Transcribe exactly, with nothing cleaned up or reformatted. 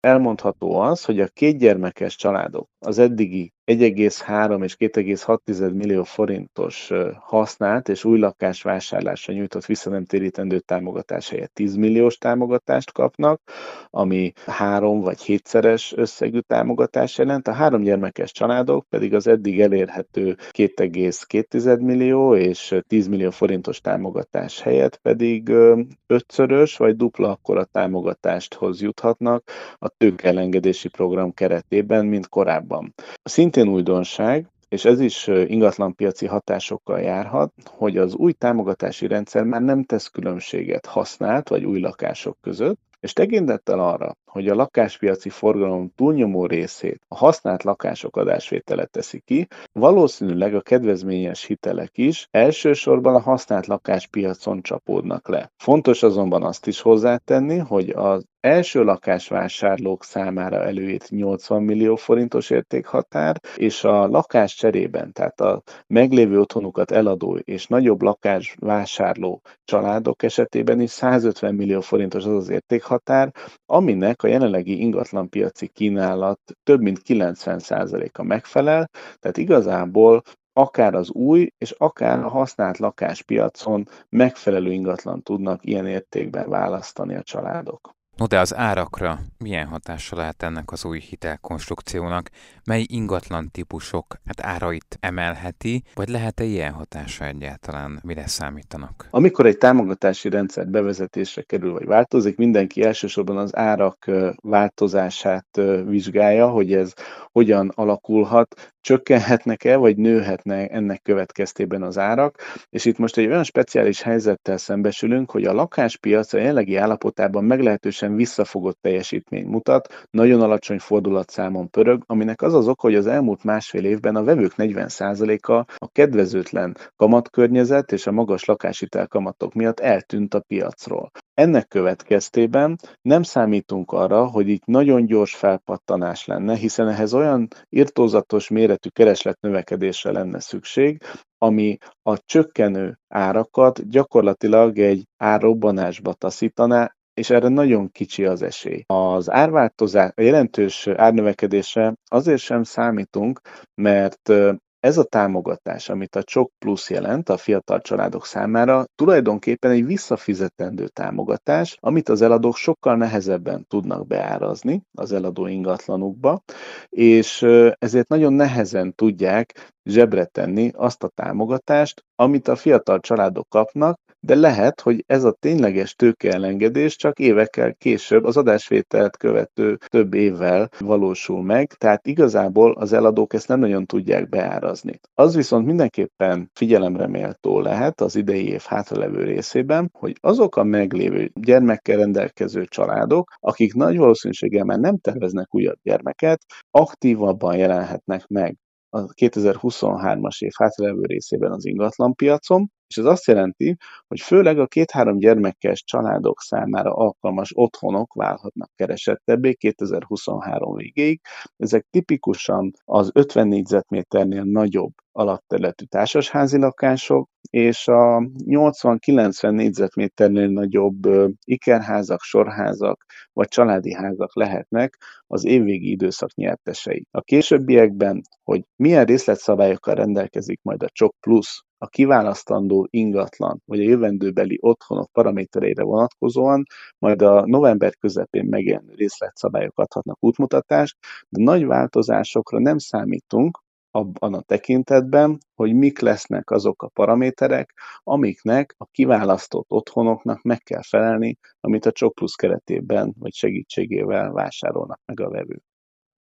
Elmondható az, hogy a kétgyermekes családok az eddigi egy egész három és két egész hat millió forintos ö, használt és új lakás vásárlásra nyújtott visszanemtérítendő támogatás helyett tíz milliós támogatást kapnak, ami három vagy hétszeres összegű támogatás jelent, a három gyermekes családok pedig az eddig elérhető két egész két millió és tíz millió forintos támogatás helyett pedig ö, ötszörös vagy dupla akkora támogatásthoz juthatnak a tőkeelengedési program keretében, mint korábban. Szintén újdonság, és ez is ö, ingatlanpiaci hatásokkal járhat, hogy az új támogatási rendszer már nem tesz különbséget használt vagy új lakások között, és tekintettel arra, hogy a lakáspiaci forgalom túlnyomó részét a használt lakások adásvétele teszi ki, valószínűleg a kedvezményes hitelek is elsősorban a használt lakáspiacon csapódnak le. Fontos azonban azt is hozzátenni, hogy az első lakásvásárlók számára előírt nyolcvan millió forintos értékhatár, és a lakás cserében, tehát a meglévő otthonukat eladó és nagyobb lakásvásárló családok esetében is százötven millió forintos az az értékhatár, aminek a jelenlegi ingatlanpiaci kínálat több mint kilencven százaléka megfelel, tehát igazából akár az új és akár a használt lakáspiacon megfelelő ingatlant tudnak ilyen értékben választani a családok. No de az árakra milyen hatása lehet ennek az új hitelkonstrukciónak? Mely ingatlan típusok hát árait emelheti, vagy lehet-e ilyen hatása egyáltalán? Mire számítanak? Amikor egy támogatási rendszer bevezetésre kerül vagy változik, mindenki elsősorban az árak ö, változását ö, vizsgálja, hogy ez hogyan alakulhat, csökkenhetnek-e, vagy nőhetne ennek következtében az árak. És itt most egy olyan speciális helyzettel szembesülünk, hogy a lakáspiac a jelenlegi állapotában meglehetősen visszafogott teljesítményt mutat, nagyon alacsony fordulatszámon pörög, aminek az az oka, hogy az elmúlt másfél évben a vevők negyven százaléka a kedvezőtlen kamatkörnyezet és a magas lakáshitel kamatok miatt eltűnt a piacról. Ennek következtében nem számítunk arra, hogy itt nagyon gyors felpattanás lenne, hiszen ehhez olyan irtózatos méretű keresletnövekedésre lenne szükség, ami a csökkenő árakat gyakorlatilag egy árrobbanásba taszítaná, és erre nagyon kicsi az esély. Az árváltozás, a jelentős árnövekedésre azért sem számítunk, mert ö, ez a támogatás, amit a Csok Plusz jelent a fiatal családok számára, tulajdonképpen egy visszafizetendő támogatás, amit az eladók sokkal nehezebben tudnak beárazni az eladó ingatlanukba, és ö, ezért nagyon nehezen tudják zsebre tenni azt a támogatást, amit a fiatal családok kapnak, de lehet, hogy ez a tényleges tőkeelengedés csak évekkel később, az adásvételt követő több évvel valósul meg, tehát igazából az eladók ezt nem nagyon tudják beárazni. Az viszont mindenképpen figyelemre méltó lehet az idei év hátralevő részében, hogy azok a meglévő gyermekkel rendelkező családok, akik nagy valószínűséggel már nem terveznek újabb gyermeket, aktívabban jelenhetnek meg a kétezer-huszonhármas év hátralévő részében az ingatlanpiacon, és ez azt jelenti, hogy főleg a két-három gyermekes családok számára alkalmas otthonok válhatnak keresettebbé kétezer-huszonhárom végéig. Ezek tipikusan az ötven négyzetméternél nagyobb alapterületű társasházi lakások, és a nyolcvan-kilencven négyzetméternél nagyobb ö, ikerházak, sorházak vagy családi házak lehetnek az évvégi időszak nyertesei. A későbbiekben, hogy milyen részletszabályokkal rendelkezik majd a Csok Plusz a kiválasztandó ingatlan vagy a jövendőbeli otthonok paramétereire vonatkozóan, majd a november közepén megjelenő részletszabályok adhatnak útmutatást, de nagy változásokra nem számítunk abban a tekintetben, hogy mik lesznek azok a paraméterek, amiknek a kiválasztott otthonoknak meg kell felelni, amit a Csok Plusz keretében vagy segítségével vásárolnak meg a vevők.